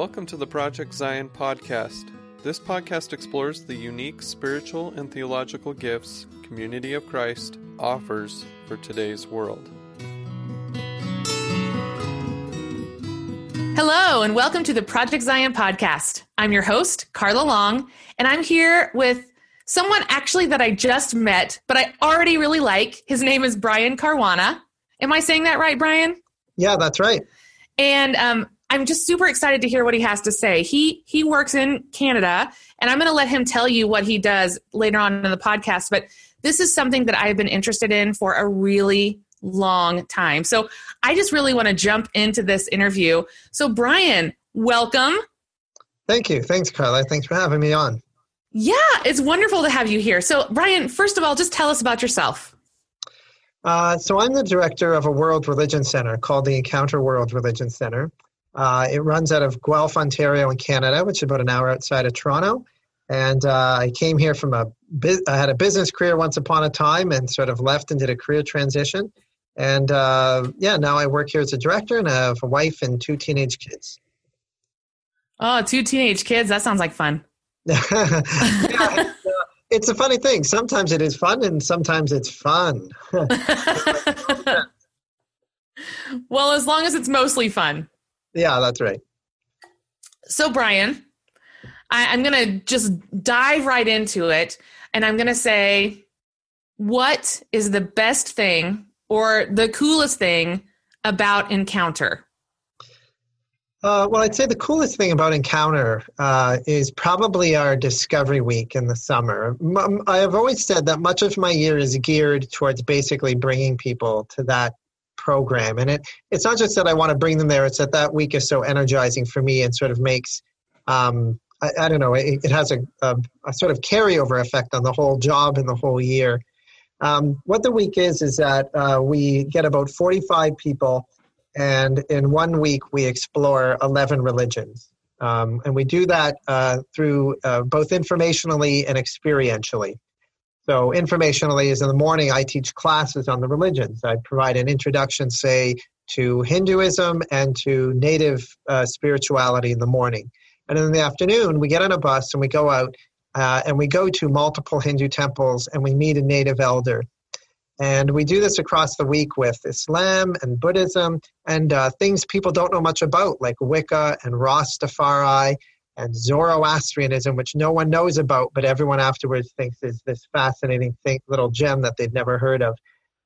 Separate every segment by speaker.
Speaker 1: Welcome to the Project Zion podcast. This podcast explores the unique spiritual and theological gifts Community of Christ offers for today's world.
Speaker 2: Hello, and welcome to the Project Zion podcast. I'm your host, Carla Long, and I'm here with someone actually that I just met, but I already really like. His name is Brian Caruana. Am I saying that right, Brian?
Speaker 3: Yeah, that's right.
Speaker 2: And I'm just super excited to hear what he has to say. He works in Canada, and I'm going to let him tell you what he does later on in the podcast. But this is something that I've been interested in for a really long time. So I just really want to jump into this interview. So Brian, welcome.
Speaker 3: Thank you. Thanks, Carla. Thanks for having me on.
Speaker 2: Yeah, it's wonderful to have you here. So Brian, first of all, just tell us about yourself.
Speaker 3: So I'm the director of a World Religion Center called the Encounter World Religion Center. It runs out of Guelph, Ontario in Canada, which is about an hour outside of Toronto. And I came here from I had a business career once upon a time and sort of left and did a career transition. And now I work here as a director and I have a wife and two teenage kids.
Speaker 2: Oh, two teenage kids. That sounds like fun.
Speaker 3: It's a funny thing. Sometimes it is fun and sometimes it's fun.
Speaker 2: Well, as long as it's mostly fun.
Speaker 3: Yeah, that's right.
Speaker 2: So, Brian, I'm going to just dive right into it. And I'm going to say, what is the best thing or the coolest thing about Encounter?
Speaker 3: Well, I'd say the coolest thing about Encounter is probably our Discovery Week in the summer. I have always said that much of my year is geared towards basically bringing people to that program. And it's not just that I want to bring them there, it's that week is so energizing for me and sort of makes, I don't know, it has a sort of carryover effect on the whole job and the whole year. What the week is that we get about 45 people, and in 1 week we explore 11 religions. And we do that through both informationally and experientially. So informationally is in the morning, I teach classes on the religions. I provide an introduction, say, to Hinduism and to native spirituality in the morning. And in the afternoon, we get on a bus and we go out and we go to multiple Hindu temples and we meet a native elder. And we do this across the week with Islam and Buddhism and things people don't know much about, like Wicca and Rastafari and Zoroastrianism, which no one knows about, but everyone afterwards thinks is this fascinating little gem that they'd never heard of.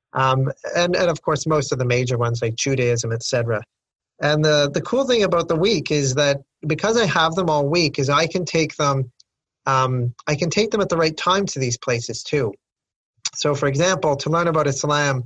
Speaker 3: And of course, most of the major ones like Judaism, etc. And the cool thing about the week is that because I have them all week, is I can take them at the right time to these places too. So, for example, to learn about Islam,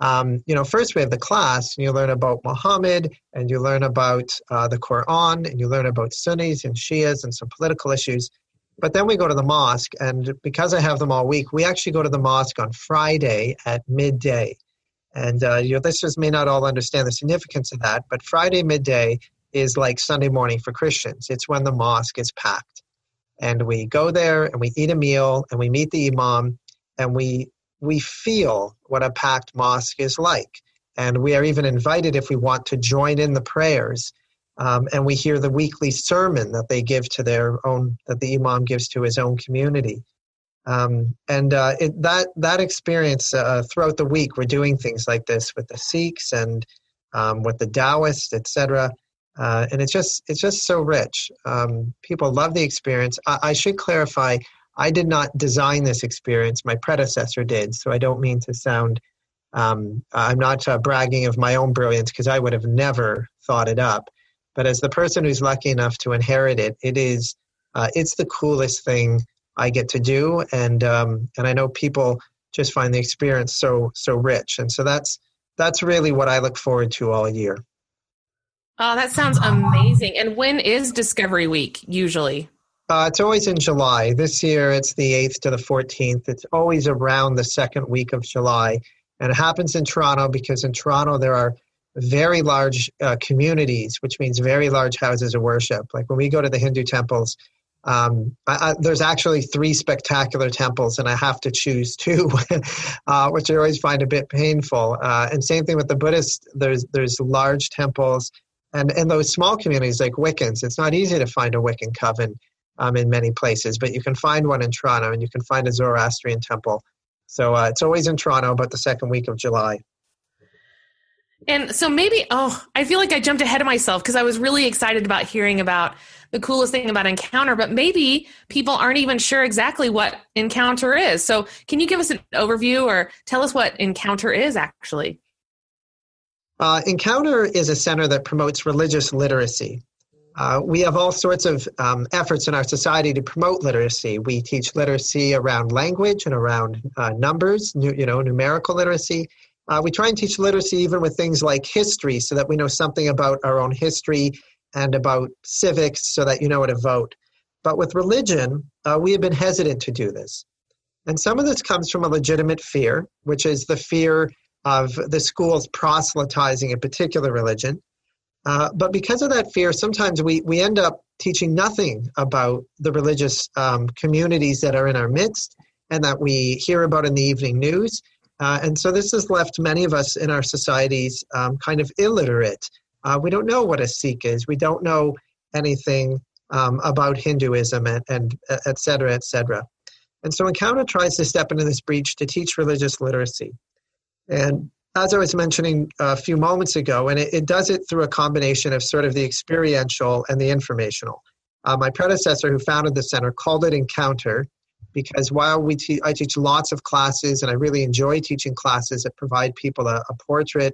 Speaker 3: first we have the class, and you learn about Muhammad, and you learn about the Quran, and you learn about Sunnis and Shias and some political issues. But then we go to the mosque, and because I have them all week, we actually go to the mosque on Friday at midday. And your listeners may not all understand the significance of that, but Friday midday is like Sunday morning for Christians. It's when the mosque is packed. And we go there, and we eat a meal, and we meet the imam, and we feel what a packed mosque is like. And we are even invited if we want to join in the prayers. And we hear the weekly sermon that they give to their own, that the imam gives to his own community. That experience throughout the week, we're doing things like this with the Sikhs and with the Taoists, etc. And it's just so rich. People love the experience. I should clarify, I did not design this experience. My predecessor did, so I don't mean to sound, I'm not bragging of my own brilliance because I would have never thought it up. But as the person who's lucky enough to inherit it, it's the coolest thing I get to do. And I know people just find the experience so rich. And so that's really what I look forward to all year.
Speaker 2: Oh, that sounds amazing. And when is Discovery Week usually?
Speaker 3: It's always in July. This year, it's the 8th to the 14th. It's always around the second week of July. And it happens in Toronto because in Toronto, there are very large communities, which means very large houses of worship. Like when we go to the Hindu temples, there's actually 3 spectacular temples, and I have to choose 2, which I always find a bit painful. And same thing with the Buddhists. There's large temples, And in those small communities like Wiccans, it's not easy to find a Wiccan coven in many places, but you can find one in Toronto, and you can find a Zoroastrian temple. So it's always in Toronto, about the second week of July.
Speaker 2: And so maybe, I feel like I jumped ahead of myself because I was really excited about hearing about the coolest thing about Encounter, but maybe people aren't even sure exactly what Encounter is. So can you give us an overview or tell us what Encounter is actually?
Speaker 3: Encounter is a center that promotes religious literacy. We have all sorts of efforts in our society to promote literacy. We teach literacy around language and around numbers, numerical literacy. We try and teach literacy even with things like history so that we know something about our own history and about civics so that you know how to vote. But with religion, we have been hesitant to do this. And some of this comes from a legitimate fear, which is the fear of the schools proselytizing a particular religion. But because of that fear, sometimes we end up teaching nothing about the religious communities that are in our midst and that we hear about in the evening news. And so this has left many of us in our societies kind of illiterate. We don't know what a Sikh is. We don't know anything about Hinduism and et cetera, et cetera. And so Encounter tries to step into this breach to teach religious literacy. And as I was mentioning a few moments ago, and it does it through a combination of sort of the experiential and the informational. My predecessor who founded the center called it Encounter because while I teach lots of classes and I really enjoy teaching classes that provide people a portrait,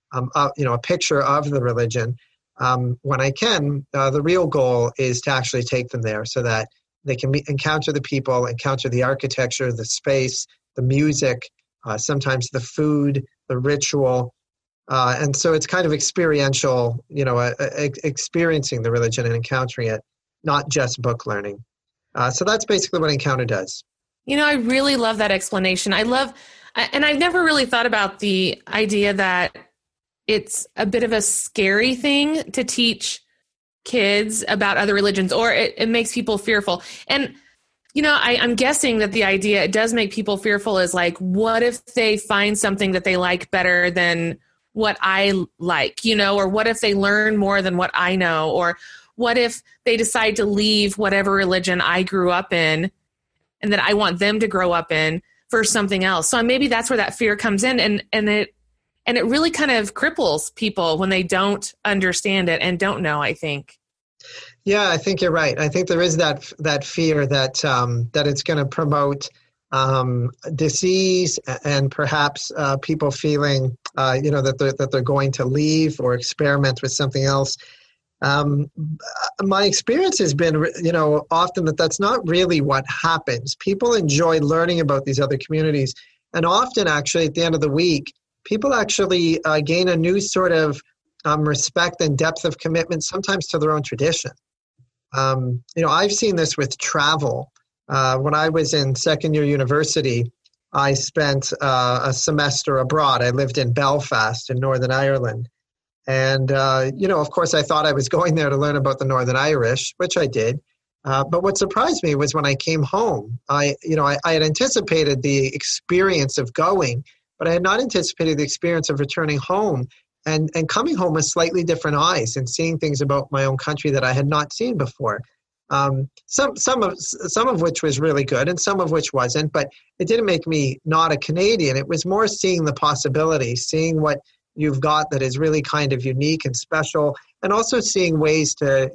Speaker 3: a picture of the religion, when I can, the real goal is to actually take them there so that they can encounter the people, encounter the architecture, the space, the music, sometimes the food, the ritual. And so it's kind of experiential, experiencing the religion and encountering it, not just book learning. So that's basically what Encounter does.
Speaker 2: I really love that explanation. And I've never really thought about the idea that it's a bit of a scary thing to teach kids about other religions, or it makes people fearful. And, I'm guessing that the idea it does make people fearful is like, what if they find something that they like better than what I like, or what if they learn more than what I know, or what if they decide to leave whatever religion I grew up in and that I want them to grow up in for something else? So maybe that's where that fear comes in, and it really kind of cripples people when they don't understand it and don't know, I think.
Speaker 3: Yeah, I think you're right. I think there is that fear that it's going to promote disease and perhaps people feeling that they're going to leave or experiment with something else. My experience has been, often that's not really what happens. People enjoy learning about these other communities, and often, actually, at the end of the week, people actually gain a new sort of respect and depth of commitment, sometimes to their own tradition. I've seen this with travel. When I was in second year university, I spent a semester abroad. I lived in Belfast in Northern Ireland. And, of course, I thought I was going there to learn about the Northern Irish, which I did. But what surprised me was when I came home, I had anticipated the experience of going, but I had not anticipated the experience of returning home and coming home with slightly different eyes and seeing things about my own country that I had not seen before. Some of which was really good and some of which wasn't, but it didn't make me not a Canadian. It was more seeing the possibility, seeing what you've got that is really kind of unique and special, and also seeing ways to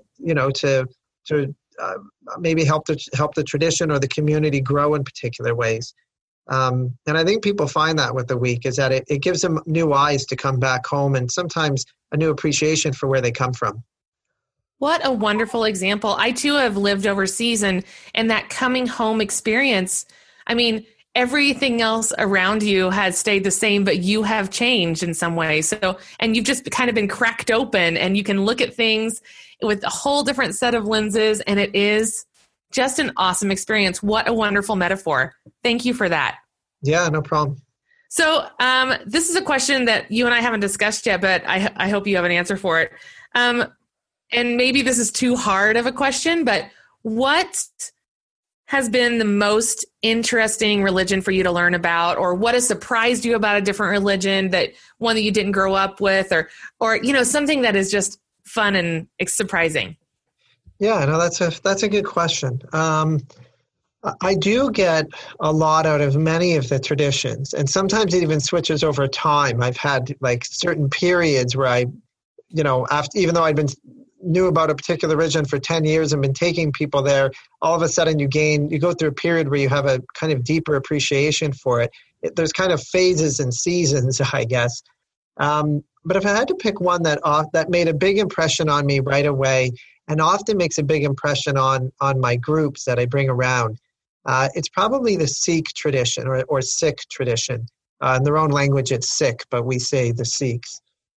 Speaker 3: maybe help the tradition or the community grow in particular ways. And I think people find that with the week is that it gives them new eyes to come back home and sometimes a new appreciation for where they come from.
Speaker 2: What a wonderful example. I too have lived overseas and that coming home experience, I mean, everything else around you has stayed the same, but you have changed in some way. So, and you've just kind of been cracked open and you can look at things with a whole different set of lenses, and it is just an awesome experience. What a wonderful metaphor. Thank you for that.
Speaker 3: Yeah, no problem.
Speaker 2: So this is a question that you and I haven't discussed yet, but I hope you have an answer for it. And maybe this is too hard of a question, but what has been the most interesting religion for you to learn about, or what has surprised you about a different religion, that one that you didn't grow up with, or something that is just fun and surprising?
Speaker 3: Yeah, no, that's a good question. I do get a lot out of many of the traditions, and sometimes it even switches over time. I've had like certain periods where after, even though knew about a particular religion for 10 years and been taking people there, all of a sudden you go through a period where you have a kind of deeper appreciation for it. There's kind of phases and seasons, I guess. But if I had to pick one that made a big impression on me right away, and often makes a big impression on my groups that I bring around, it's probably the Sikh tradition or Sikh tradition. In their own language, it's Sikh, but we say the Sikhs.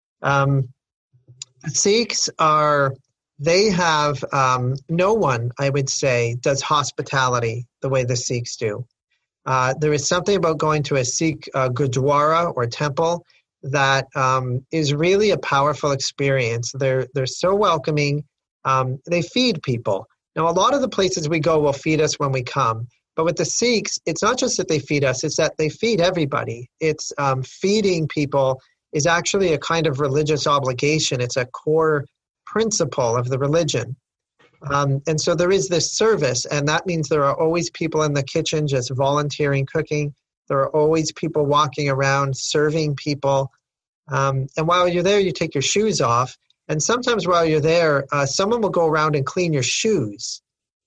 Speaker 3: Sikhs have no one, I would say, does hospitality the way the Sikhs do. There is something about going to a Sikh gurdwara or temple that is really a powerful experience. They're so welcoming. They feed people. Now, a lot of the places we go will feed us when we come. But with the Sikhs, it's not just that they feed us, it's that they feed everybody. It's feeding people is actually a kind of religious obligation. It's a core principle of the religion. And so there is this service, and that means there are always people in the kitchen just volunteering cooking. There are always people walking around serving people. And while you're there, you take your shoes off. And sometimes while you're there, someone will go around and clean your shoes.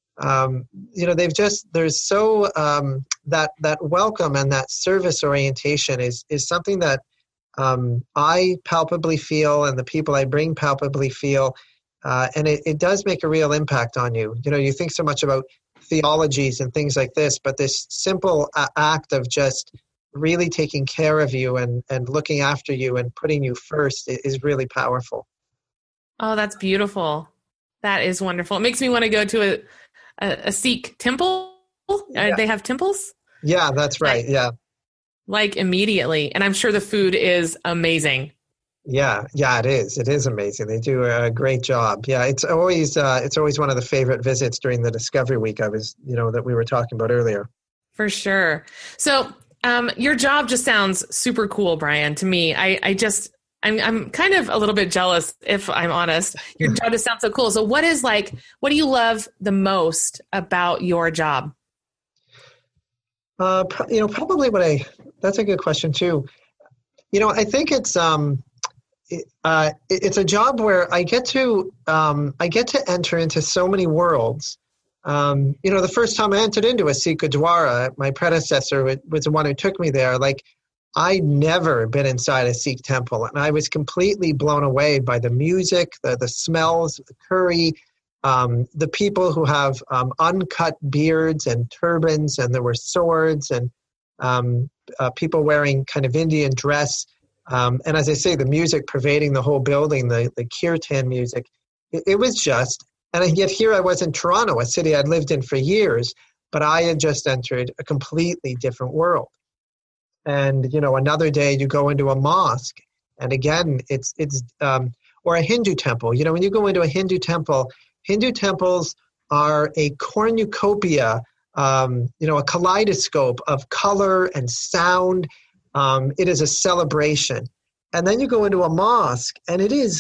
Speaker 3: There's so that welcome and that service orientation is something that I palpably feel, and the people I bring palpably feel, and it does make a real impact on you. You think so much about theologies and things like this, but this simple act of just really taking care of you and looking after you and putting you first is really powerful.
Speaker 2: Oh, that's beautiful. That is wonderful. It makes me want to go to a Sikh temple.
Speaker 3: Yeah.
Speaker 2: They have temples?
Speaker 3: Yeah, that's right. Yeah.
Speaker 2: Like immediately. And I'm sure the food is amazing.
Speaker 3: Yeah, it is. It is amazing. They do a great job. Yeah, it's always one of the favorite visits during the Discovery Week that we were talking about earlier.
Speaker 2: For sure. So your job just sounds super cool, Brian, to me. I'm kind of a little bit jealous, if I'm honest. Your job just sounds so cool. So what do you love the most about your job?
Speaker 3: Probably that's a good question too. I think it's a job where I get to enter into so many worlds. The first time I entered into a Sikh Gurdwara, my predecessor was the one who took me there. Like, I'd never been inside a Sikh temple, and I was completely blown away by the music, the smells, the curry, the people who have uncut beards and turbans, and there were swords and people wearing kind of Indian dress. And as I say, the music pervading the whole building, the kirtan music, it was just, and yet here I was in Toronto, a city I'd lived in for years, but I had just entered a completely different world. And, another day you go into a mosque, and again, it's or a Hindu temple. When you go into a Hindu temples are a cornucopia, a kaleidoscope of color and sound. It is a celebration. And then you go into a mosque, and it is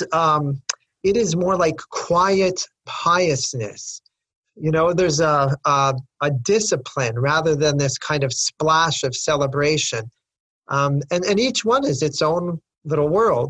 Speaker 3: more like quiet piousness. There's a discipline rather than this kind of splash of celebration. And each one is its own little world.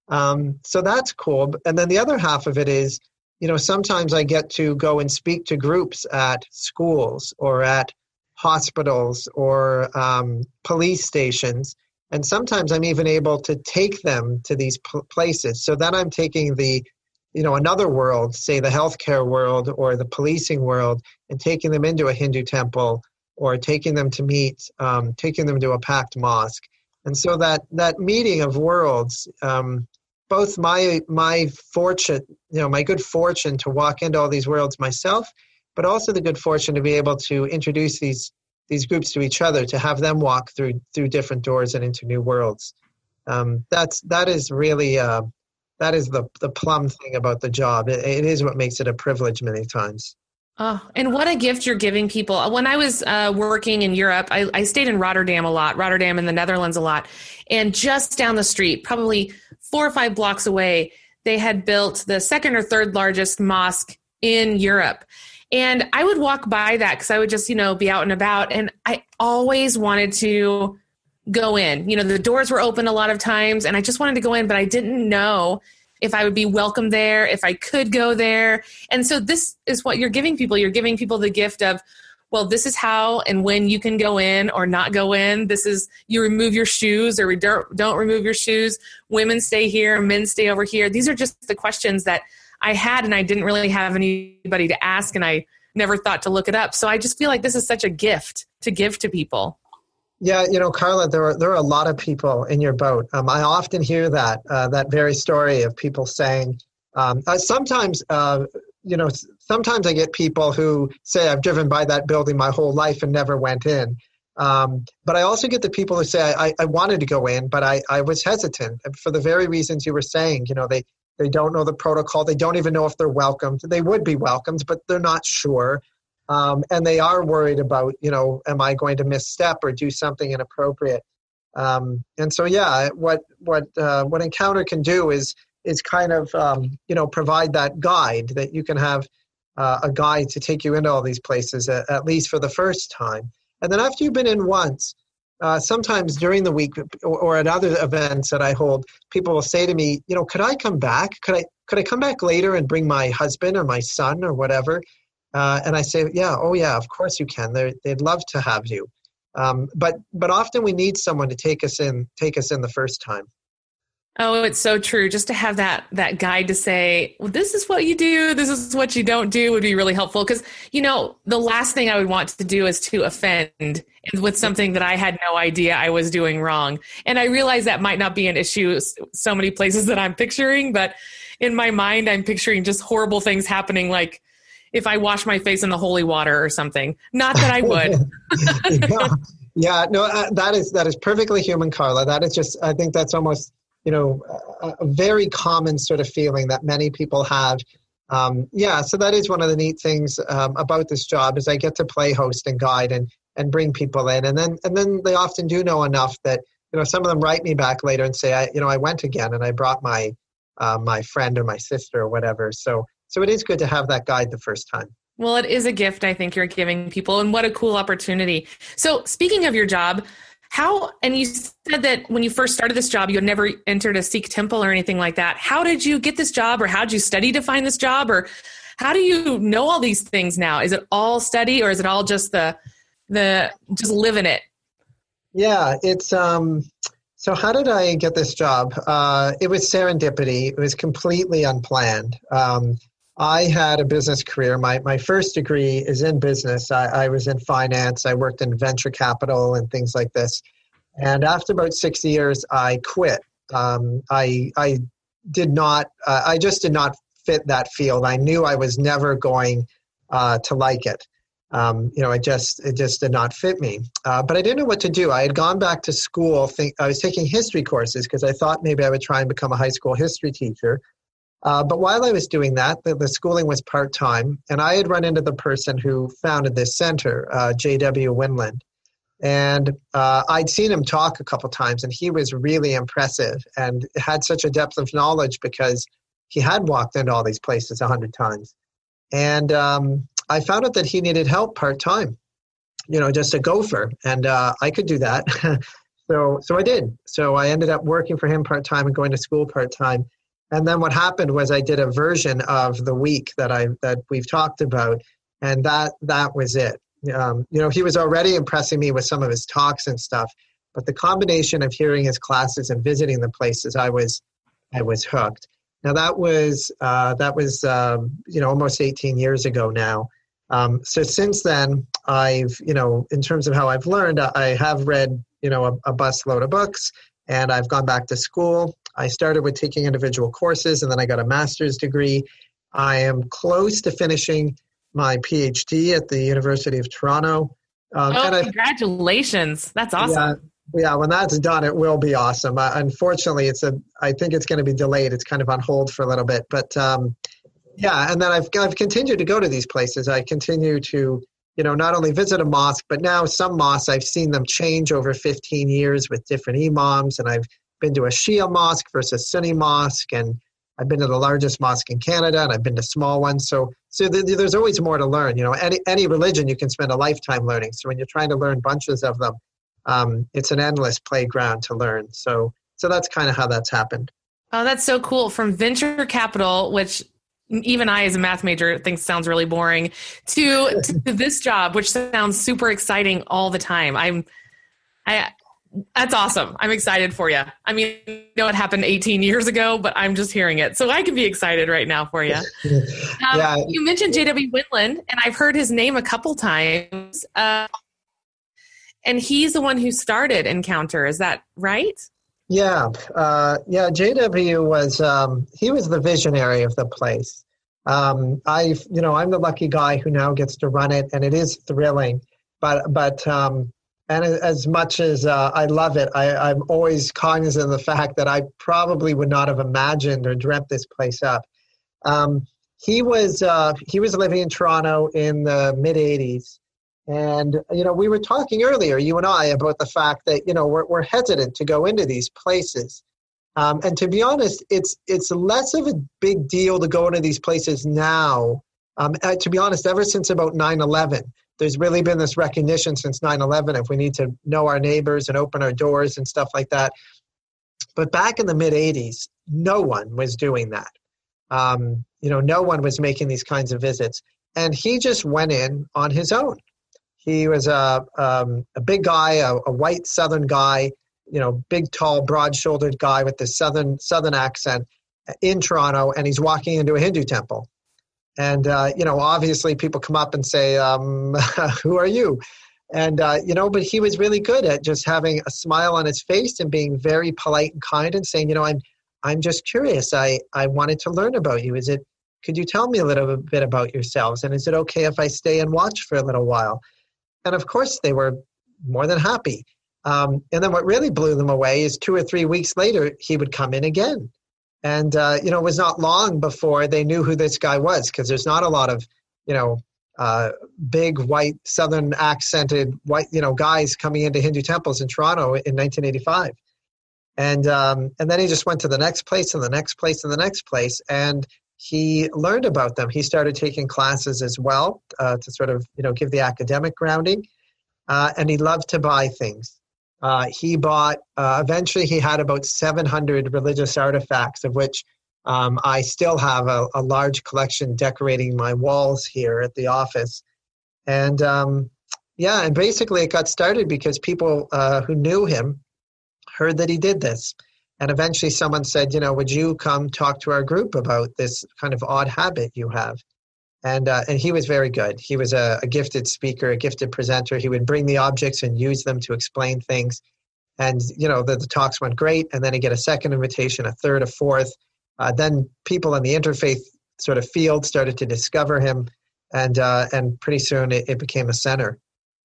Speaker 3: So that's cool. And then the other half of it is, sometimes I get to go and speak to groups at schools or at hospitals or police stations. And sometimes I'm even able to take them to these places. So then I'm taking another world, say the healthcare world or the policing world, and taking them into a Hindu temple or taking them to meet, taking them to a packed mosque. And so that meeting of worlds, both my fortune, my good fortune to walk into all these worlds myself, but also the good fortune to be able to introduce these groups to each other, to have them walk through different doors and into new worlds. That is really that is the plum thing about the job. It is what makes it a privilege many times.
Speaker 2: Oh, and what a gift you're giving people. When I was working in Europe, I stayed in Rotterdam in the Netherlands a lot. And just down the street, probably 4 or 5 blocks away, they had built the second or third largest mosque in Europe. And I would walk by that because I would just, be out and about. And I always wanted to go in. The doors were open a lot of times and I just wanted to go in, but I didn't know if I would be welcome there, if I could go there. And so this is what you're giving people. You're giving people the gift of, well, this is how and when you can go in or not go in. This is, you remove your shoes or don't remove your shoes. Women stay here, men stay over here. These are just the questions that I had, and I didn't really have anybody to ask, and I never thought to look it up. So I just feel like this is such a gift to give to people.
Speaker 3: Yeah, Carla, there are a lot of people in your boat. I often hear that very story of people saying, sometimes I get people who say, I've driven by that building my whole life and never went in. But I also get the people who say, I wanted to go in, but I was hesitant for the very reasons you were saying. They don't know the protocol. They don't even know if they're welcomed. They would be welcomed, but they're not sure. And they are worried about, am I going to misstep or do something inappropriate? And so, yeah, what Encounter can do is kind of, provide that guide that you can have a guide to take you into all these places, at least for the first time. And then after you've been in once, sometimes during the week or at other events that I hold, people will say to me, could I come back? Could I come back later and bring my husband or my son or whatever? And I say, yeah, of course you can. They'd love to have you. But often we need someone to take us in the first time.
Speaker 2: Oh, it's so true. Just to have that guide to say, well, this is what you do, this is what you don't do would be really helpful. Because, the last thing I would want to do is to offend with something that I had no idea I was doing wrong. And I realize that might not be an issue so many places that I'm picturing, but in my mind, I'm picturing just horrible things happening, like if I wash my face in the holy water or something. Not that I would.
Speaker 3: Yeah, no, that is perfectly human, Carla. That is just, I think that's almost, a very common sort of feeling that many people have. So that is one of the neat things about this job is I get to play host and guide and bring people in. And then they often do know enough that, some of them write me back later and say, I went again and I brought my friend or my sister or whatever. So it is good to have that guide the first time.
Speaker 2: Well, it is a gift I think you're giving people, and what a cool opportunity. So speaking of your job, and you said that when you first started this job, you had never entered a Sikh temple or anything like that. How did you get this job, or how did you study to find this job, or how do you know all these things now? Is it all study, or is it all just the just living it?
Speaker 3: Yeah, it's so how did I get this job? It was serendipity. It was completely unplanned. I had a business career. My first degree is in business. I was in finance. I worked in venture capital and things like this. And after about 6 years, I quit. I just did not fit that field. I knew I was never going to like it. It just did not fit me. But I didn't know what to do. I had gone back to school. I was taking history courses because I thought maybe I would try and become a high school history teacher. But while I was doing that, the schooling was part-time, and I had run into the person who founded this center, J.W. Winland. And I'd seen him talk a couple times, and he was really impressive and had such a depth of knowledge because he had walked into all these places 100 times. And I found out that he needed help part-time, just a gopher, and I could do that. So I did. So I ended up working for him part-time and going to school part-time. And then what happened was I did a version of the week that we've talked about, and that was it. He was already impressing me with some of his talks and stuff, but the combination of hearing his classes and visiting the places, I was hooked. Now that was almost 18 years ago now. So since then, I've in terms of how I've learned, I have read a busload of books, and I've gone back to school. I started with taking individual courses, and then I got a master's degree. I am close to finishing my PhD at the University of Toronto.
Speaker 2: Congratulations. That's awesome.
Speaker 3: Yeah, when that's done, it will be awesome. Unfortunately, I think it's going to be delayed. It's kind of on hold for a little bit. But and then I've continued to go to these places. I continue to, not only visit a mosque, but now some mosques, I've seen them change over 15 years with different imams, and I've been to a Shia mosque versus Sunni mosque, and I've been to the largest mosque in Canada, and I've been to small ones. So there's always more to learn. Any religion you can spend a lifetime learning. So when you're trying to learn bunches of them, it's an endless playground to learn. So that's kind of how that's happened.
Speaker 2: Oh, that's so cool. From venture capital, which even I, as a math major, think sounds really boring, to this job, which sounds super exciting all the time. That's awesome. I'm excited for you. I mean, I know it happened 18 years ago, but I'm just hearing it. So I can be excited right now for you.
Speaker 3: Yeah.
Speaker 2: You mentioned J.W. Wendland, and I've heard his name a couple times. And he's the one who started Encounter. Is that right?
Speaker 3: Yeah. JW was, he was the visionary of the place. I'm the lucky guy who now gets to run it, and it is thrilling, but and as much as I love it, I'm always cognizant of the fact that I probably would not have imagined or dreamt this place up. He was living in Toronto in the mid 80s. And, we were talking earlier, you and I, about the fact that, we're hesitant to go into these places. And to be honest, it's less of a big deal to go into these places now. To be honest, ever since about 9/11, there's really been this recognition since 9/11 if we need to know our neighbors and open our doors and stuff like that. But back in the mid 80s, no one was doing that. No one was making these kinds of visits. And he just went in on his own. He was a big guy, a white Southern guy, big, tall, broad-shouldered guy with this Southern accent in Toronto, and he's walking into a Hindu temple. And, obviously people come up and say, who are you? And, but he was really good at just having a smile on his face and being very polite and kind and saying, I'm just curious. I wanted to learn about you. Could you tell me a little bit about yourselves? And is it okay if I stay and watch for a little while? And of course, they were more than happy. And then what really blew them away is 2 or 3 weeks later, he would come in again. And, it was not long before they knew who this guy was, because there's not a lot of, big white Southern accented white, guys coming into Hindu temples in Toronto in 1985. And then he just went to the next place and the next place and the next place. And he learned about them. He started taking classes as well to sort of, give the academic grounding. And he loved to buy things. He bought, eventually he had about 700 religious artifacts, of which I still have a large collection decorating my walls here at the office. And and basically it got started because people who knew him heard that he did this. And eventually someone said, would you come talk to our group about this kind of odd habit you have? And he was very good. He was a gifted speaker, a gifted presenter. He would bring the objects and use them to explain things. And, the talks went great. And then he'd get a second invitation, a third, a fourth. Then people in the interfaith sort of field started to discover him. And pretty soon it became a center.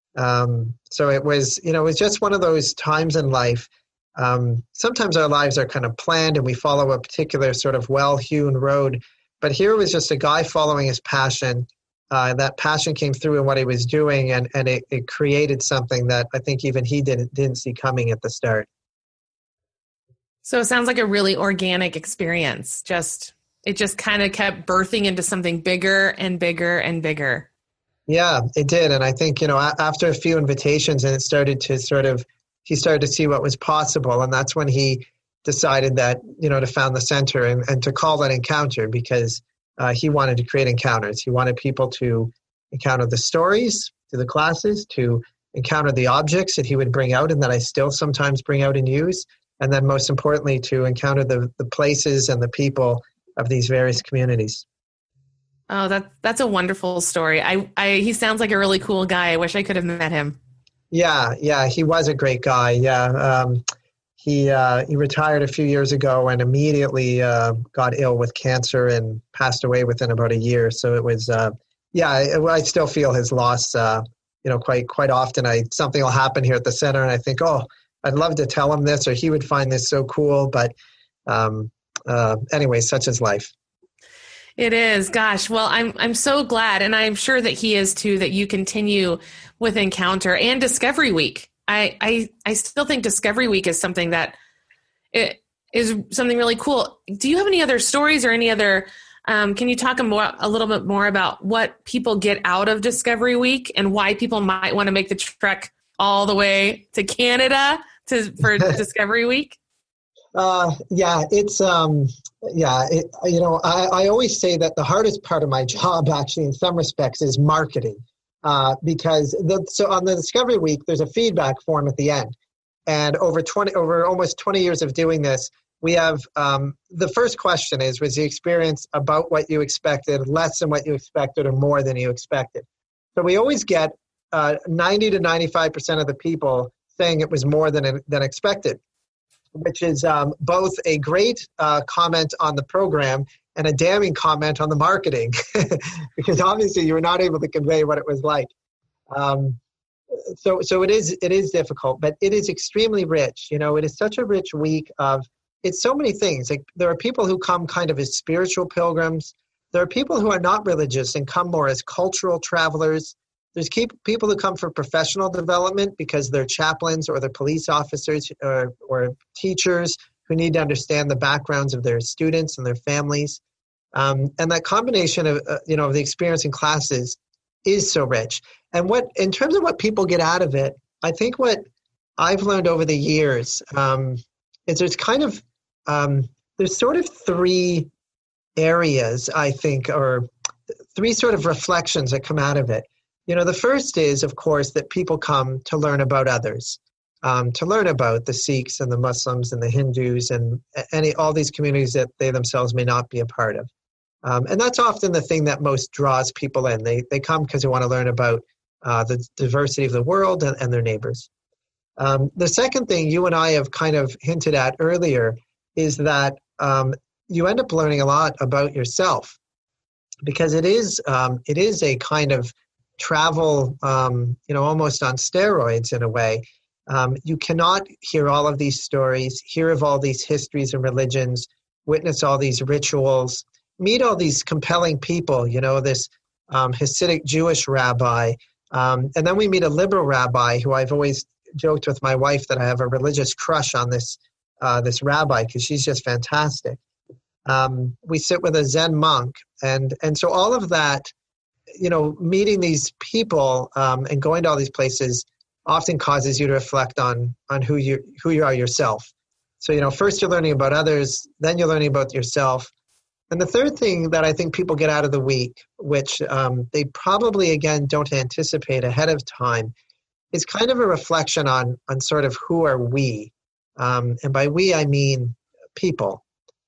Speaker 3: So it was just one of those times in life. Sometimes our lives are kind of planned and we follow a particular sort of well-hewn road. But here was just a guy following his passion. That passion came through in what he was doing, and it created something that I think even he didn't see coming at the start.
Speaker 2: So it sounds like a really organic experience. It just kind of kept birthing into something bigger and bigger and bigger.
Speaker 3: Yeah, it did. And I think, after a few invitations and it started to he started to see what was possible. And that's when he decided that, to found the center and to call that Encounter, because he wanted to create encounters. He wanted people to encounter the stories through the classes, to encounter the objects that he would bring out and that I still sometimes bring out and use. And then most importantly, to encounter the places and the people of these various communities.
Speaker 2: Oh, that's a wonderful story. He sounds like a really cool guy. I wish I could have met him.
Speaker 3: Yeah, he was a great guy. Yeah, he retired a few years ago and immediately got ill with cancer and passed away within about a year. So it was, I still feel his loss. Quite often, something will happen here at the center, and I think, oh, I'd love to tell him this, or he would find this so cool. But anyway, such is life.
Speaker 2: It is. Gosh. Well, I'm so glad, and I'm sure that he is too, that you continue with Encounter and Discovery Week. I still think Discovery Week is something that is something really cool. Do you have any other stories or any other, can you talk a little bit more about what people get out of Discovery Week and why people might want to make the trek all the way to Canada for Discovery Week?
Speaker 3: I always say that the hardest part of my job, actually, in some respects, is marketing, because on the Discovery Week, there's a feedback form at the end, and over almost 20 years of doing this, we have the first question was the experience about what you expected, less than what you expected, or more than you expected? So we always get 90 to 95% of the people saying it was more than expected, which is both a great comment on the program and a damning comment on the marketing, because obviously you were not able to convey what it was like. So it is difficult, but it is extremely rich. It is such a rich week of, it's so many things. Like, there are people who come kind of as spiritual pilgrims. There are people who are not religious and come more as cultural travelers. There's people who come for professional development because they're chaplains or they're police officers or teachers who need to understand the backgrounds of their students and their families. And that combination of the experience in classes is so rich. And in terms of what people get out of it, I think what I've learned over the years is there's kind of there's sort of three areas, I think, or three sort of reflections that come out of it. The first is, of course, that people come to learn about others, to learn about the Sikhs and the Muslims and the Hindus and all these communities that they themselves may not be a part of. And that's often the thing that most draws people in. They come because they want to learn about the diversity of the world and their neighbors. The second thing you and I have kind of hinted at earlier is that you end up learning a lot about yourself, because it is a kind of travel, almost on steroids in a way. You cannot hear all of these stories, hear of all these histories and religions, witness all these rituals, meet all these compelling people, this Hasidic Jewish rabbi. And then we meet a liberal rabbi who I've always joked with my wife that I have a religious crush on this rabbi because she's just fantastic. We sit with a Zen monk. And so all of that, meeting these people and going to all these places often causes you to reflect on who you are yourself. So, first you're learning about others, then you're learning about yourself. And the third thing that I think people get out of the week, which they probably, again, don't anticipate ahead of time, is kind of a reflection on sort of who are we. And by we, I mean people.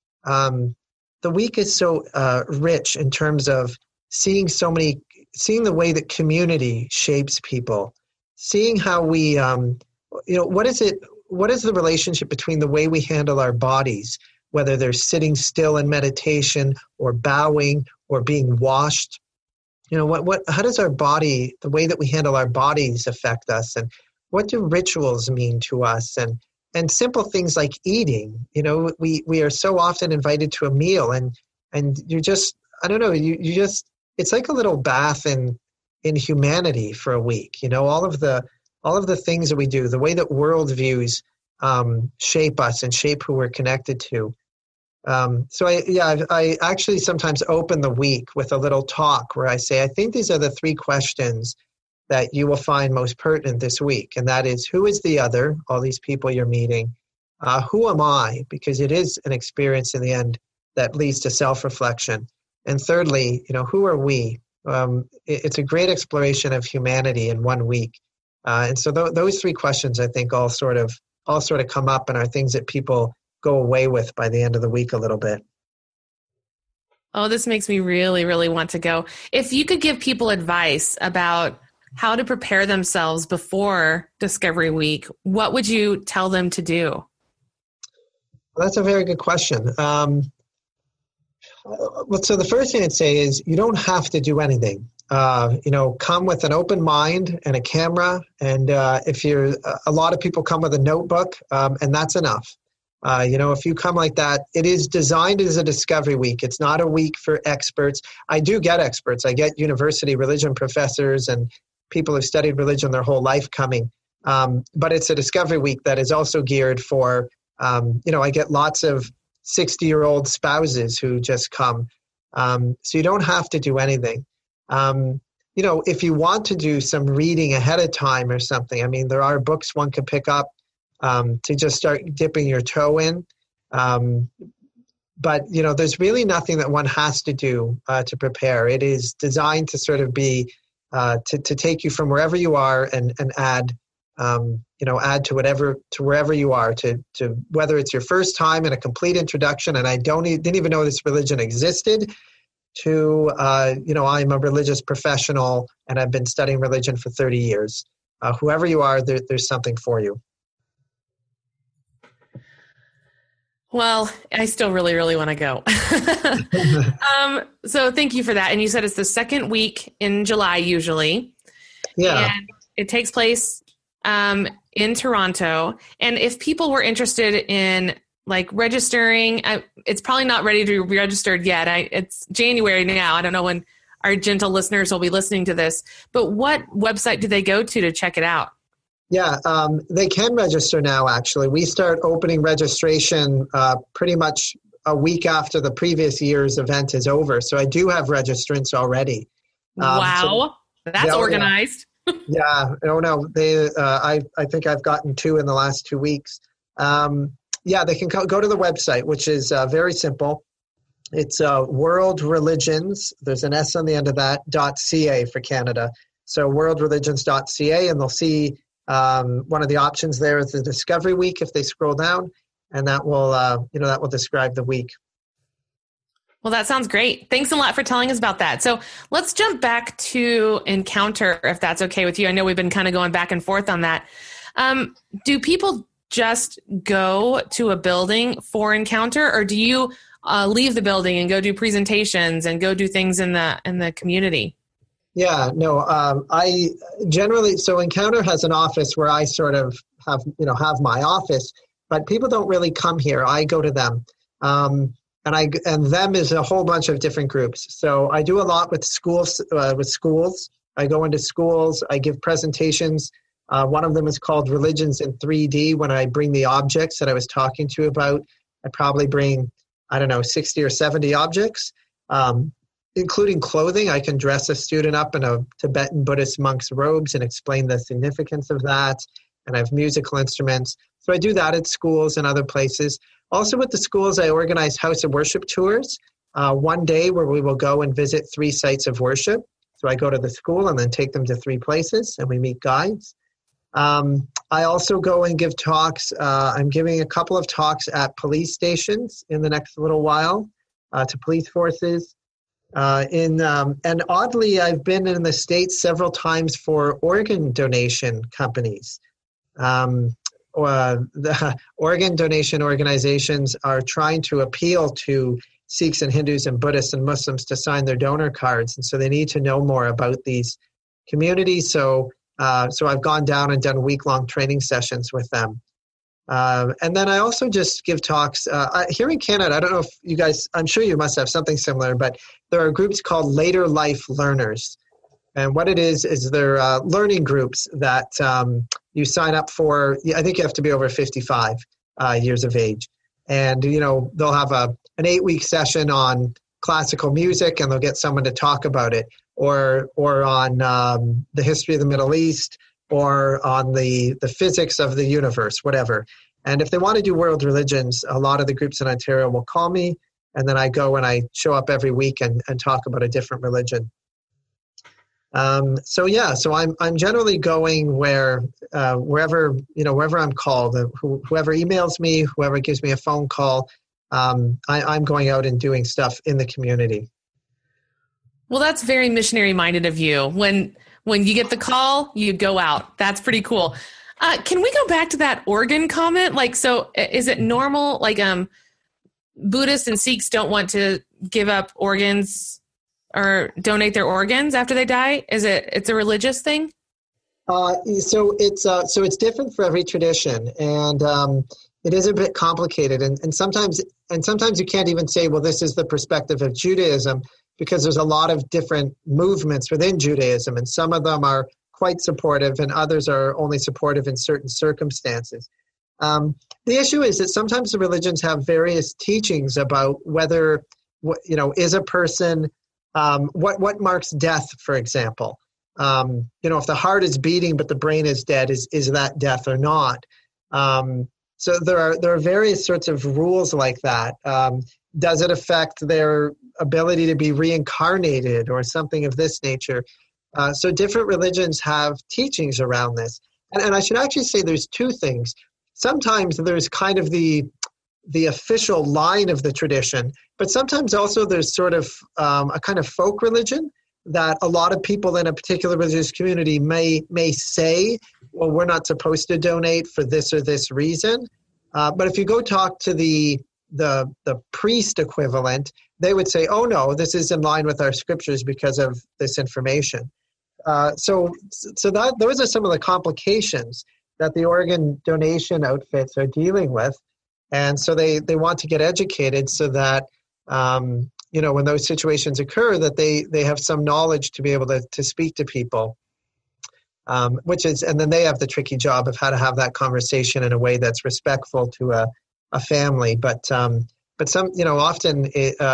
Speaker 3: The week is so rich in terms of seeing the way that community shapes people, seeing how we, what is the relationship between the way we handle our bodies, whether they're sitting still in meditation or bowing or being washed. How does our body, the way that we handle our bodies affect us, and what do rituals mean to us, and simple things like eating. We are so often invited to a meal and you're just, I don't know, you just, it's like a little bath in humanity for a week. All of the things that we do, the way that worldviews shape us and shape who we're connected to. So I actually sometimes open the week with a little talk where I say, I think these are the three questions that you will find most pertinent this week. And that is, who is the other, all these people you're meeting? Who am I? Because it is an experience in the end that leads to self-reflection. And thirdly, who are we? It's a great exploration of humanity in 1 week. And so those three questions, I think, all sort of come up and are things that people go away with by the end of the week a little bit.
Speaker 2: Oh, this makes me really, really want to go. If you could give people advice about how to prepare themselves before Discovery Week, what would you tell them to do?
Speaker 3: Well, that's a very good question. So the first thing I'd say is you don't have to do anything. Come with an open mind and a camera. And if a lot of people come with a notebook, and that's enough. If you come like that, it is designed as a discovery week. It's not a week for experts. I do get experts. I get university religion professors and people who've studied religion their whole life coming. But it's a discovery week that is also geared for I get lots of 60-year-old spouses who just come. So you don't have to do anything. If you want to do some reading ahead of time or something, I mean, there are books one could pick up to just start dipping your toe in. But there's really nothing that one has to do to prepare. It is designed to sort of be to take you from wherever you are and add add to wherever you are to whether it's your first time and a complete introduction. And I didn't even know this religion existed. To I'm a religious professional and I've been studying religion for 30 years. Whoever you are, there's something for you.
Speaker 2: Well, I still really, really want to go. So thank you for that. And you said it's the second week in July usually.
Speaker 3: Yeah.
Speaker 2: And it takes place in Toronto. And if people were interested in registering, it's probably not ready to be registered yet. It's January now. I don't know when our gentle listeners will be listening to this, but what website do they go to check it out?
Speaker 3: Yeah, they can register now, actually. We start opening registration pretty much a week after the previous year's event is over. So I do have registrants already.
Speaker 2: Wow, that's organized.
Speaker 3: Yeah, no. I think I've gotten 2 in the last 2 weeks. They can go to the website, which is very simple. It's World Religions. There's an S on the end of that, .ca for Canada. So worldreligions.ca, and they'll see one of the options there is the Discovery Week if they scroll down, and that will describe the week.
Speaker 2: Well, that sounds great. Thanks a lot for telling us about that. So let's jump back to Encounter, if that's okay with you. I know we've been kind of going back and forth on that. Do people just go to a building for Encounter, or do you leave the building and go do presentations and go do things in the community?
Speaker 3: Yeah, no, I generally, so Encounter has an office where I sort of have my office, but people don't really come here. I go to them. And them is a whole bunch of different groups. So I do a lot with schools. I go into schools. I give presentations. One of them is called Religions in 3D. When I bring the objects that I was talking to you about, I probably bring, 60 or 70 objects, including clothing. I can dress a student up in a Tibetan Buddhist monk's robes and explain the significance of that. And I have musical instruments. So I do that at schools and other places. Also with the schools, I organize House of Worship tours, one day where we will go and visit 3 sites of worship. So I go to the school and then take them to 3 places, and we meet guides. I also go and give talks. I'm giving a couple of talks at police stations in the next little while to police forces. And oddly, I've been in the States several times for organ donation companies. The organ donation organizations are trying to appeal to Sikhs and Hindus and Buddhists and Muslims to sign their donor cards. And so they need to know more about these communities. So I've gone down and done week-long training sessions with them. And then I also just give talks. Here in Canada, I don't know if you guys, I'm sure you must have something similar, but there are groups called Later Life Learners. And what it is they're learning groups that you sign up for. I think you have to be over 55 years of age. And, they'll have an 8-week session on classical music, and they'll get someone to talk about it, or on the history of the Middle East, or on the physics of the universe, whatever. And if they want to do world religions, a lot of the groups in Ontario will call me, and then I go and I show up every week and talk about a different religion. So I'm generally going wherever I'm called. Whoever emails me, whoever gives me a phone call, I'm going out and doing stuff in the community.
Speaker 2: Well, that's very missionary minded of you. When you get the call, you go out. That's pretty cool. Can we go back to that organ comment? So is it normal? Buddhists and Sikhs don't want to give up organs or donate their organs after they die? It's a religious thing?
Speaker 3: So it's different for every tradition, and it is a bit complicated. And sometimes you can't even say, well, this is the perspective of Judaism, because there's a lot of different movements within Judaism, and some of them are quite supportive, and others are only supportive in certain circumstances. The issue is that sometimes the religions have various teachings about whether, is a person, what marks death, for example. If the heart is beating but the brain is dead, is that death or not? So there are various sorts of rules like that. Does it affect their ability to be reincarnated or something of this nature? So different religions have teachings around this. And I should actually say there's two things. Sometimes there's kind of the official line of the tradition, but sometimes also there's sort of a kind of folk religion that a lot of people in a particular religious community may say, well, we're not supposed to donate for this or this reason. But if you go talk to the priest equivalent, they would say, oh no, this is in line with our scriptures because of this information. So those are some of the complications that the organ donation outfits are dealing with. And so they want to get educated so that, when those situations occur, that they have some knowledge to be able to speak to people, and then they have the tricky job of how to have that conversation in a way that's respectful to a family. But some, often,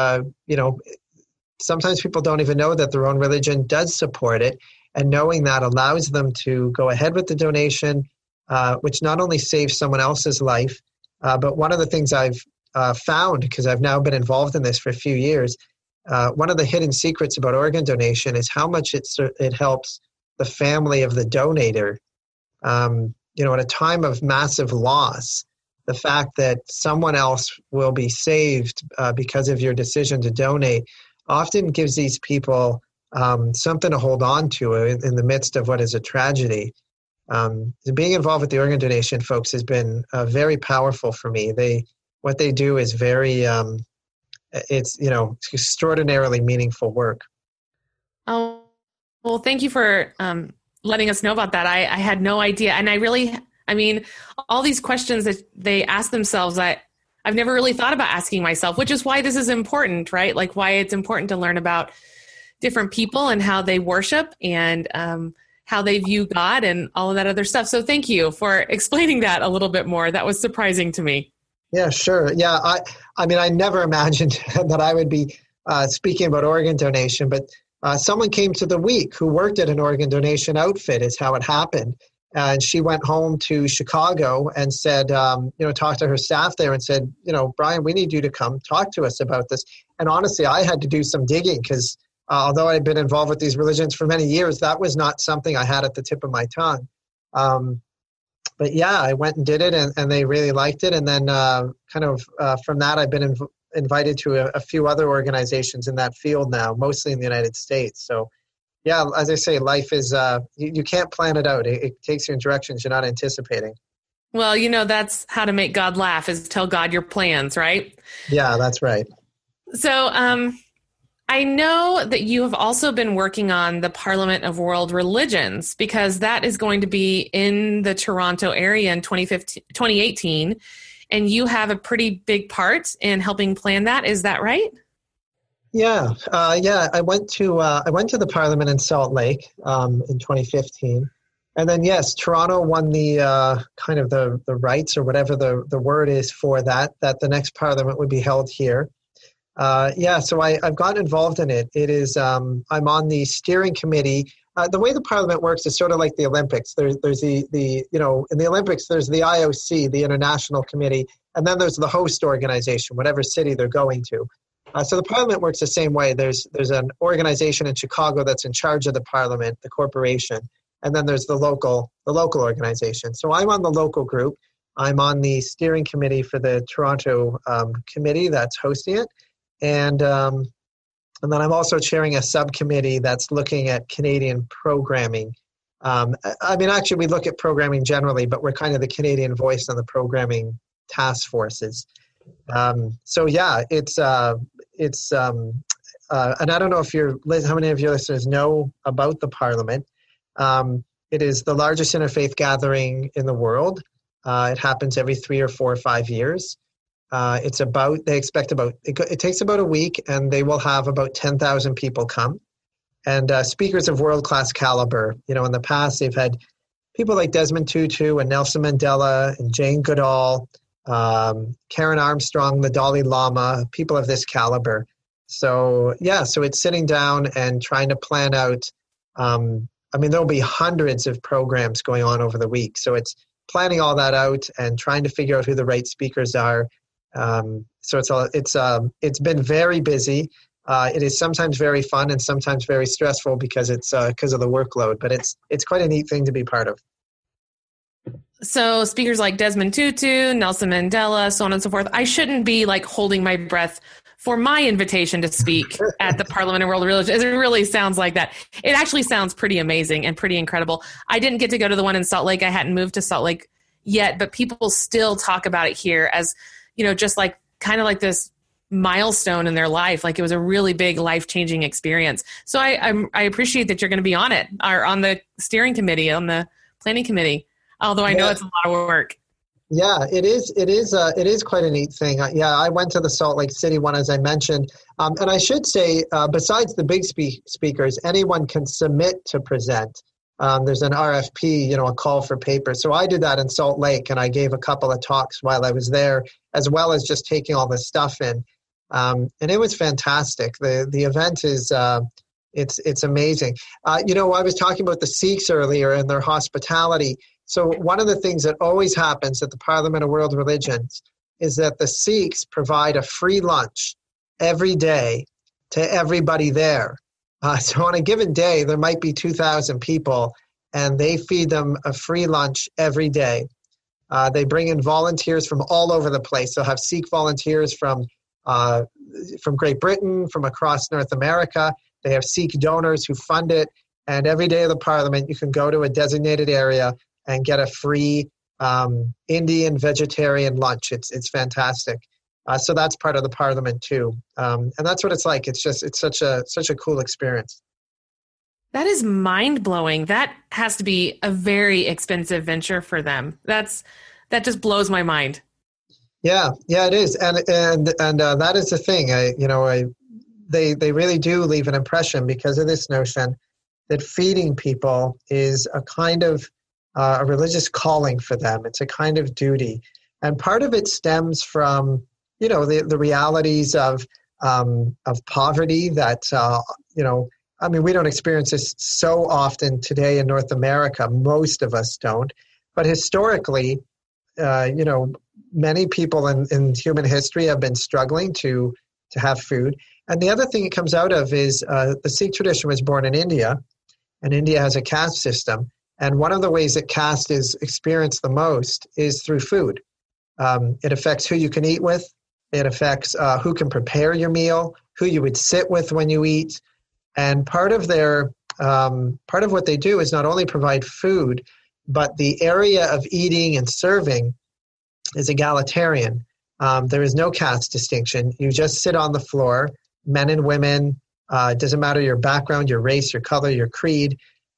Speaker 3: sometimes people don't even know that their own religion does support it. And knowing that allows them to go ahead with the donation, which not only saves someone else's life, but one of the things I've found, because I've now been involved in this for a few years, one of the hidden secrets about organ donation is how much it helps the family of the donator. At a time of massive loss, the fact that someone else will be saved because of your decision to donate often gives these people something to hold on to in the midst of what is a tragedy. Being involved with the organ donation folks has been very powerful for me. What they do is very, it's extraordinarily meaningful work.
Speaker 2: Oh, well, thank you for letting us know about that. I had no idea. And all these questions that they ask themselves, I've never really thought about asking myself, which is why this is important, right? Like why it's important to learn about different people and how they worship and how they view God and all of that other stuff. So thank you for explaining that a little bit more. That was surprising to me.
Speaker 3: Yeah, sure. Yeah, I never imagined that I would be speaking about organ donation, but someone came to the week who worked at an organ donation outfit is how it happened. And she went home to Chicago and said, talked to her staff there and said, Brian, we need you to come talk to us about this. And honestly, I had to do some digging because although I had been involved with these religions for many years, that was not something I had at the tip of my tongue. But yeah, I went and did it and they really liked it. And then from that, I've been invited to a few other organizations in that field now, mostly in the United States. So yeah, as I say, life is, you can't plan it out. It takes you in directions you're not anticipating.
Speaker 2: Well, that's how to make God laugh is tell God your plans, right?
Speaker 3: Yeah, that's right.
Speaker 2: So I know that you have also been working on the Parliament of World Religions because that is going to be in the Toronto area in 2018, and you have a pretty big part in helping plan that. Is that right?
Speaker 3: Yeah. I went to the Parliament in Salt Lake in 2015, and then yes, Toronto won the kind of the rights or whatever the word is for that the next Parliament would be held here. So I've gotten involved in it. It is I'm on the steering committee. The way the Parliament works is sort of like the Olympics. There's the in the Olympics there's the IOC, the International Committee, and then there's the host organization, whatever city they're going to. So the Parliament works the same way. There's an organization in Chicago that's in charge of the Parliament, the corporation, and then there's the local organization. So I'm on the local group. I'm on the steering committee for the Toronto committee that's hosting it. And then I'm also chairing a subcommittee that's looking at Canadian programming. Actually, we look at programming generally, but we're kind of the Canadian voice on the programming task forces. It's and I don't know how many of your listeners know about the Parliament. It is the largest interfaith gathering in the world. It happens every 3 or 4 or 5 years. It takes about a week, and they will have about 10,000 people come, and speakers of world-class caliber. In the past, they've had people like Desmond Tutu and Nelson Mandela and Jane Goodall, Karen Armstrong, the Dalai Lama, people of this caliber. So it's sitting down and trying to plan out. There'll be hundreds of programs going on over the week. So it's planning all that out and trying to figure out who the right speakers are. It's been very busy. It is sometimes very fun and sometimes very stressful because of the workload. But it's quite a neat thing to be part of.
Speaker 2: So speakers like Desmond Tutu, Nelson Mandela, so on and so forth. I shouldn't be like holding my breath for my invitation to speak at the Parliament of World Religions. It really sounds like that. It actually sounds pretty amazing and pretty incredible. I didn't get to go to the one in Salt Lake. I hadn't moved to Salt Lake yet, but people still talk about it here as, just like kind of like this milestone in their life. Like it was a really big life-changing experience. So I appreciate that you're going to be on it, or on the steering committee, on the planning committee, although I know it's a lot of work.
Speaker 3: Yeah, it is quite a neat thing. I went to the Salt Lake City one, as I mentioned. And I should say, besides the big speakers, anyone can submit to present. There's an RFP, a call for paper. So I did that in Salt Lake, and I gave a couple of talks while I was there, as well as just taking all this stuff in. And it was fantastic. The event is it's amazing. I was talking about the Sikhs earlier and their hospitality. So one of the things that always happens at the Parliament of World Religions is that the Sikhs provide a free lunch every day to everybody there. So on a given day, there might be 2,000 people, and they feed them a free lunch every day. They bring in volunteers from all over the place. They'll have Sikh volunteers from Great Britain, from across North America. They have Sikh donors who fund it. And every day of the Parliament, you can go to a designated area and get a free Indian vegetarian lunch. It's fantastic. So that's part of the Parliament too, and that's what it's like. It's such a cool experience.
Speaker 2: That is mind blowing. That has to be a very expensive venture for them. That just blows my mind.
Speaker 3: Yeah, it is, and that is the thing. They really do leave an impression because of this notion that feeding people is a kind of a religious calling for them. It's a kind of duty. And part of it stems from, the realities of poverty that, we don't experience this so often today in North America. Most of us don't. But historically, many people in human history have been struggling to have food. And the other thing it comes out of is the Sikh tradition was born in India, and India has a caste system. And one of the ways that caste is experienced the most is through food. It affects who you can eat with. It affects who can prepare your meal, who you would sit with when you eat. And part of what they do is not only provide food, but the area of eating and serving is egalitarian. There is no caste distinction. You just sit on the floor, men and women. It doesn't matter your background, your race, your color, your creed.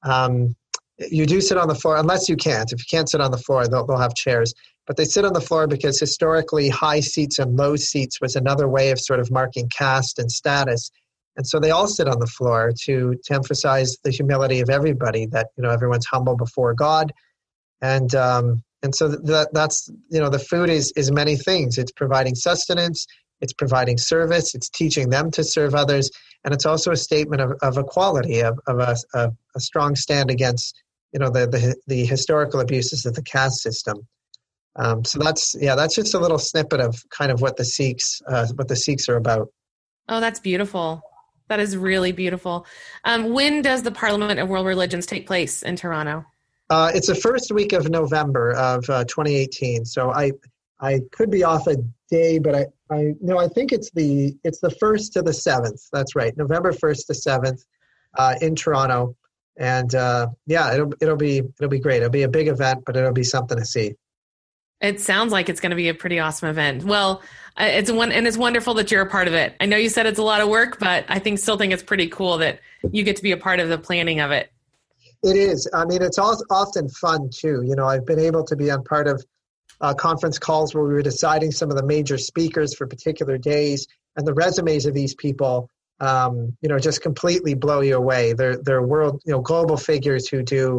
Speaker 3: You do sit on the floor, unless you can't. If you can't sit on the floor, they'll have chairs. But they sit on the floor because historically high seats and low seats was another way of sort of marking caste and status. And so they all sit on the floor to emphasize the humility of everybody, that, everyone's humble before God. And so that's, the food is many things. It's providing sustenance, it's providing service, it's teaching them to serve others. And it's also a statement of equality, of a strong stand against, the historical abuses of the caste system. So that's just a little snippet of kind of what the Sikhs are about.
Speaker 2: Oh, that's beautiful. That is really beautiful. When does the Parliament of World Religions take place in Toronto?
Speaker 3: It's the first week of November of 2018. So I could be off a day, but I think it's the 1st to the 7th. That's right, November 1st to 7th in Toronto. And it'll be great. It'll be a big event, but it'll be something to see.
Speaker 2: It sounds like it's going to be a pretty awesome event. Well, it's wonderful that you're a part of it. I know you said it's a lot of work, but I still think it's pretty cool that you get to be a part of the planning of it.
Speaker 3: It is. I mean, it's often fun too. I've been able to be on part of conference calls where we were deciding some of the major speakers for particular days, and the resumes of these people, just completely blow you away. They're world, global figures who do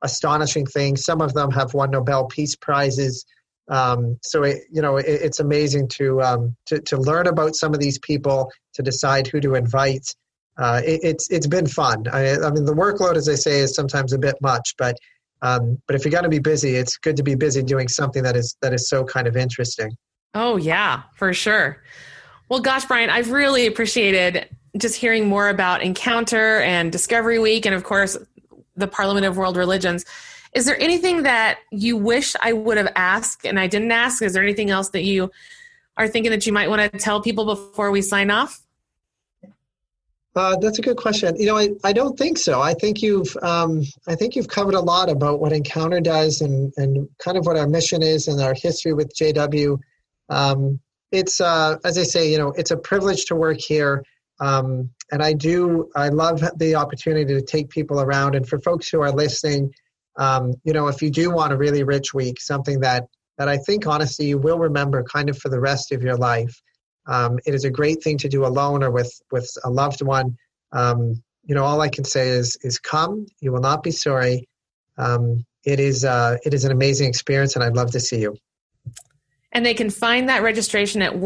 Speaker 3: astonishing things. Some of them have won Nobel Peace Prizes. So it's amazing to learn about some of these people, to decide who to invite. It's been fun. I mean, the workload, as I say, is sometimes a bit much, but if you're going to be busy, it's good to be busy doing something that is so kind of interesting.
Speaker 2: Oh yeah, for sure. Well, gosh, Brian, I've really appreciated just hearing more about Encounter and Discovery Week, and of course, the Parliament of World Religions. Is there anything that you wish I would have asked and I didn't ask? Is there anything else that you are thinking that you might want to tell people before we sign off?
Speaker 3: That's a good question. I don't think so. I think you've covered a lot about what Encounter does and kind of what our mission is and our history with JW. It's as I say, it's a privilege to work here. And I love the opportunity to take people around. And for folks who are listening, if you do want a really rich week, something that I think honestly you will remember kind of for the rest of your life. It is a great thing to do alone or with a loved one. All I can say is come. You will not be sorry. It is an amazing experience, and I'd love to see you.
Speaker 2: And they can find that registration at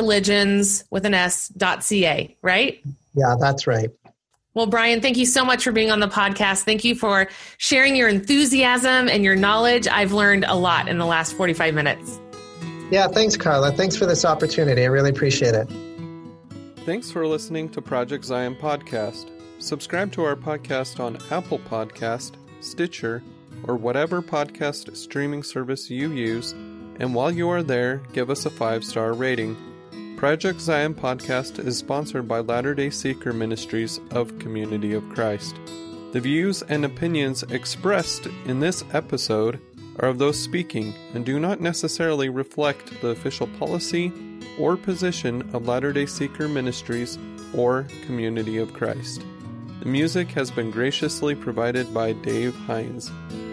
Speaker 2: worldreligions.ca, right?
Speaker 3: Yeah, that's right.
Speaker 2: Well, Brian, thank you so much for being on the podcast. Thank you for sharing your enthusiasm and your knowledge. I've learned a lot in the last 45 minutes.
Speaker 3: Yeah, thanks, Carla. Thanks for this opportunity. I really appreciate it.
Speaker 1: Thanks for listening to Project Zion Podcast. Subscribe to our podcast on Apple Podcast, Stitcher, or whatever podcast streaming service you use. And while you are there, give us a 5-star rating. Project Zion Podcast is sponsored by Latter-day Seeker Ministries of Community of Christ. The views and opinions expressed in this episode are of those speaking and do not necessarily reflect the official policy or position of Latter-day Seeker Ministries or Community of Christ. The music has been graciously provided by Dave Hines.